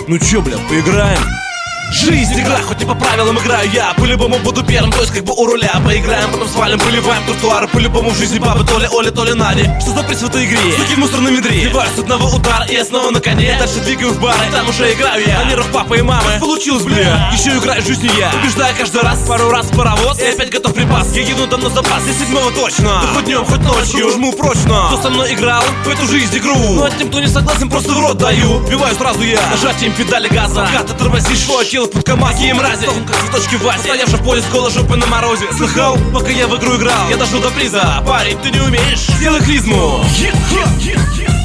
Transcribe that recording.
Ну чё, бля, поиграем? Жизнь игра, хоть и по правилам играю я. По-любому буду первым, то есть как бы у руля. Поиграем, потом свалим, поливаем тротуары. По-любому в жизни бабы, то ли Оля, то ли Надя. Что за приз в этой игре? Суки в мусорном ведре. Сбиваю с одного удара и я снова на коне. Дальше двигаю в бары, там уже играю я. На нервах папы и мамы. Получилось, бля. Еще играю в жизни я. Побеждаю каждый раз, пару раз паровоз. И опять готов припас. Я еду давно запас, я седьмого точно. Да хоть днем, хоть ночью, жму прочно. Кто со мной играл в эту жизнь игру? Ну а тем, кто не согласен, просто в рот даю. Биваю сразу я нажатием педали газа. Пока ты тормозишь, свое тело под КамАЗ. Мрази, как цветочки в вазе. Стоявший в поле с голой жопой на морозе. Слыхал, пока я в игру играл, я дошел до приза. Парень, ты не умеешь, сделай клизму.